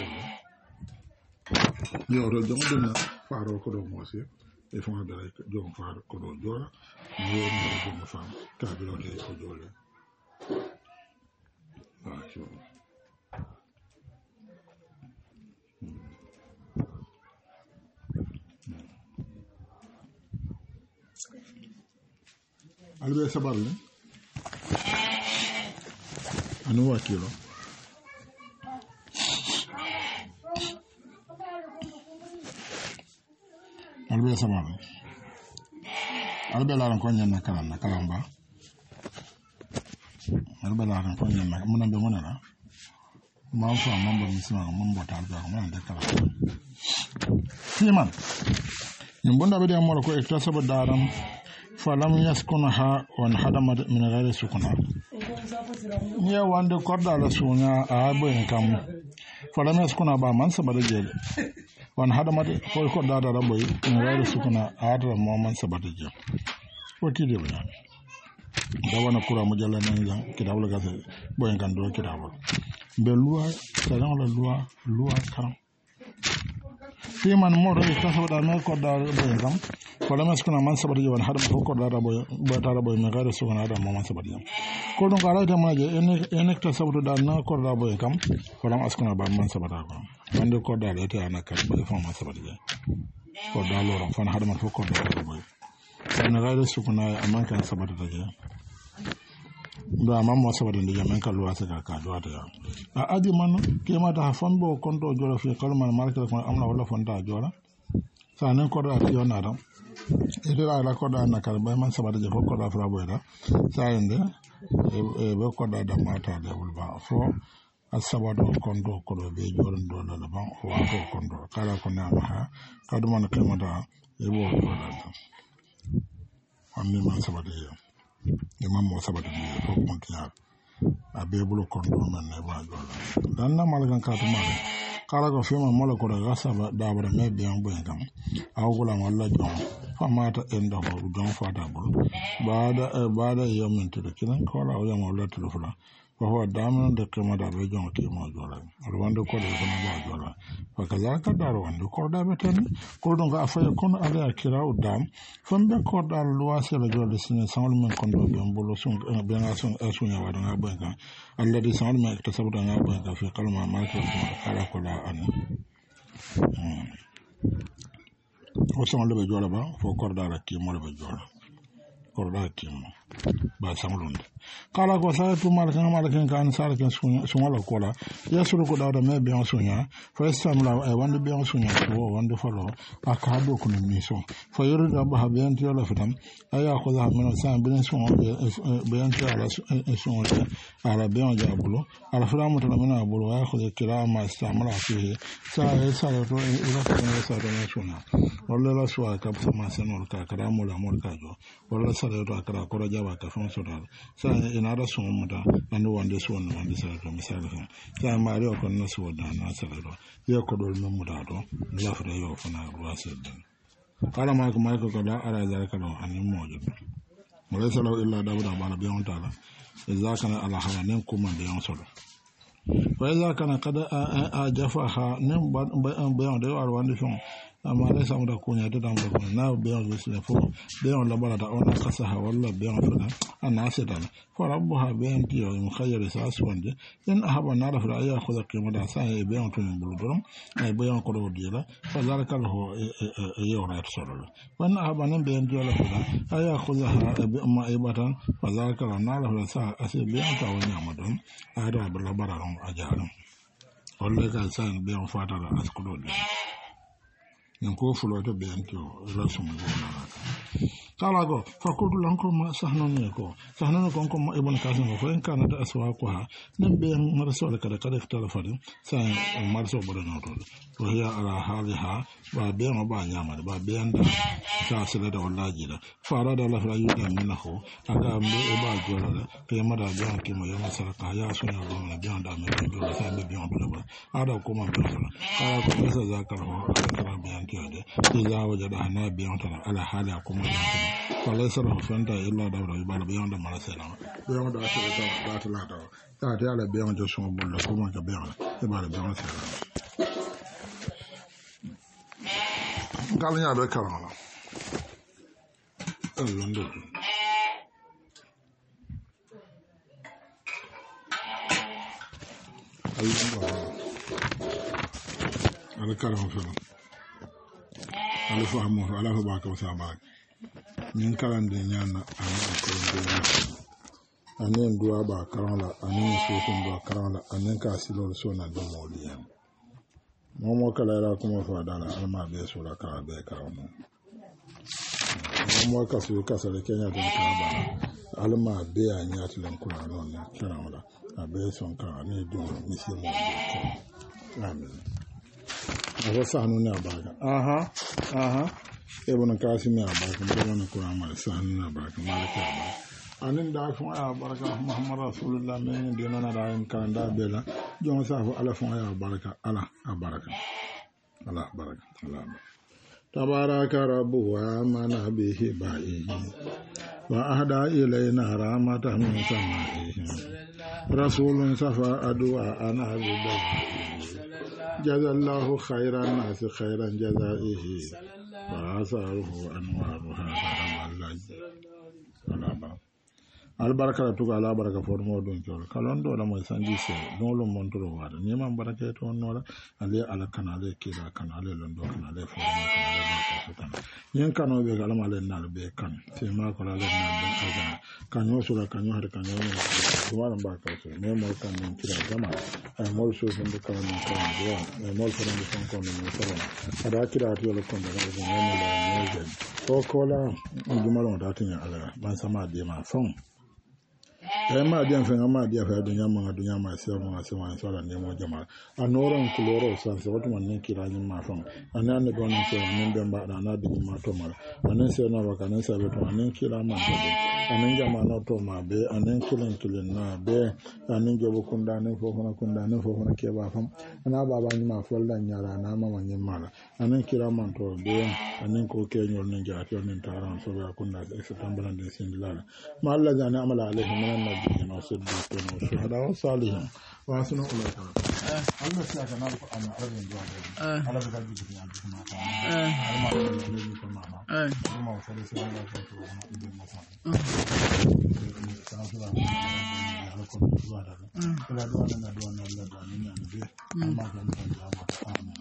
yo ro jo do na faro ko do mo si e fo da jo faro ko do jo ni mo do mo fam ka bilo de ko jo le ah jo albe sabar le anu wakilo albe sabar albe la ran ko nyanna kala na kalamba albe la ran ko nyanna mun be mun na ma fa mambo misma mambo talba mun de kala fiman yimbonda be de amoro ko ekta sabar daram falam yaskunha wa hadamat min ghairi sukuna Nya wande korda la sunya a boy kam falames kuna ba man sabada jele wan hada made ko korda da boy in wayre sukuna a da mo man sabada je ko kidi ba da wana kura mujalla nan jan kidawul ga boy kan do kidawul be loi selon la loi loi kan fi man mo re ka sabada me korda boy kam falames kuna man sabada je wan hada ko korda da boy ba ta boy me wayre sukuna da mo man sabada je ko don kala ta maje ene ene ta sabudo da na korda boy kam falam askuna ba man sabata ko wande korda da ta na kan ba fa man sabata je korda loron fan hada man fo korda boy ene gaade sukuna amman kan sabata je ba man mo sabata de man kan lo asa ka do ta a adi man ke ma ta fambo konto jolo fi kalman marke ko amna wala fonda jola sa nan korda ti yona dam ite la korda na kan ba man sabata je ko korda fra boy da sa ende e be koda da mata da bulba fo asabado kondo kodo be joron do la ba wa ko kondo kala ko na ha kadu man kema da e bo do da ammi man sabade yo e man mo sabade ni ko kontiya a be bulo kondo man ne ba jola dan na malgan ka to mal kala ko fema mala ko da saba da bara me be an bo ngam awgula walla jon famata enda ho jon fata bol bada bada yomin to kinan ko la o yamo la to fula ko ho damen de kema da be jon ke mo jola rwanda ko de ko mo jola fa kaza ka da rwanda ko da beten ko don ga fa ko ala kira o dam fambe ko da loi se la jola sin sanol men ko do be mbolo sun be nga sun asunya wa nga banka alla di sanol men ta sabuda nga banka fi kalma ma ko ala ko la an o sama le be jola ba fo korda la ki mo le be jola korda ki mo ba samulunde kala ko sa tu mal kan mal kan kan sar kan sunya la kola ya suru ko da me be on sunya fa samla e wande be on sunya ko wande folo aka do ko ni so fa yoro da ba be en tiyo la fitam aya ko da men sa be sunya be en tiyo la sunya ala be on jabulo ala fura mo to na bulo ya ko kira ma samla fi sa e sa to e la ko sa da sunya wala la so aka ma sanol ka kara mo la mo ka jo wala sa da to akara ko jaba ka fon so da sa ina da so mo da ando wande so no wande sa to misali fa sa ma ri ko na so da na sa do ye ko dol mo da do la fa yo fa na ro asa da kala ma ko ma ko da ara za ka do ani mo jo mo le sala illa da da bala bi on ta la idza kana ala hawa nen ko man de on so do fa idza kana kada a jafa ha nen ba ba on de war wande fon amare samu da kunya da damu da na be on wisi fo be on la bala da on kasa ha walla be on fana ana sedan fo rabbuha be on tiyo mu khayyar sa aswande in ahaba na rafa ya khudha qima da sa e be on tun bulu dorom ay be on ko do dila fa zalika ho e yora tsoro wan ahaba nan be on tiyo la fana ay khudha be ma e batan fa zalika na rafa sa ase be on ta woni amadon ada bala baram ajaram walla ka sa be on fata la askudo ko fulo to be anto la sum go na kala go fakudu lanko ma sahno ne ko sahno ko ko ibn kasim ko en kana da aswa ko ha nem be mar so le kada kada fitala fadi sa mar so bodo no to to ya ala haliha ba be ma ba nyama ba be anda ta sele da wallahi da fara da la fara yuda min ko aga me e ba jora da ke ma da ga ke mo yama sara ka ya so na go na be anda me be do sa be be on do ba ada ko ma be kala ko sa za ka ro ka be an ke de iza wajada na be on ta ala hala ko ma wala sara fanta illa da da bala be on da mala sala be on da sa da da ta la da ta ta ala be on jo so bo la ko ma ka be on e bala be on sala galnya be kala la londo ala kala ho fela ala fa mo ala fa ba ka sa ba min kalande nyana ana ko ndona anen duwa ba karala anen so ko ba karala anen ka silo so na do moliya mo mo kala ra kuma fa dala alma be so la ka be karamo mo mo ka so ka sale kenya de ka ba alma be anya tilan kula non na karala abe son ka ne do misi mo ko amen aba sahnu na ba aha aha ibn kasim ya ba kuma wannan qur'ani sai na ba kuma malaka ba anin da fon ya baraka muhammad rasulullah men de nana da en kan da bela jon sa fo ala fon ya baraka ala baraka ala baraka ala tabaraka rabbu wa mana bihi ba'i wa ahda ilayna rahmatan min sama'i rasulun safa adwa ana bihi jazallahu khairan nas khairan jazaihi wa asaruhu anwaruha wallahi ala albaraka tuga ala baraka formo don jol kalon do la moy sanji se don lo montoro wada ni man baraka to nora ale ala kanale kila kanale londo kanale formo kanale baraka tan yen kano be gala male nal be kan se ma ko la le nal be kaza kanyo sura kanyo har kanyo ni to wala baraka so me mo kan ni kila jama ay mo so den de kan ni kan do ay mo so den de kon ni so ada kila to lo kon da ga ni mo la ni je to ko la ngumalo da tin ala man sama de ma fon ma dia fe ma dia fe dunya ma dunya ma se ma se ma so la ne mo jama anoran kuloro san se wato man kira ni ma fam anan ne gonin se man ben ba da na di ma to ma anan se na ba kanan se to anan kira ma to anan jama na to ma be anan kilan kilan na be anan jobo kunda ne fo na kunda ne fo na ke ba fam ana ba ba ni ma fol da nyara na ma man mala anan kira man to be anan ko ke nyol ne ja to ne taran so ba kunda se september de sindila ma Allah jana amala alaihi النبيين والصديقين والشهداء والصالحين وحسن أولئك رفيقا. الله سيأك نعرف أن أرد الجواب على بقى جيت في عبد السماء على ما أرد الذي يكون معنا وما وصل سيئا لا تنسوا وما إذن مصاب سنصل على كل سبحانه فلا دوانا دوانا لا دوانا يعني به ما كان يجب أن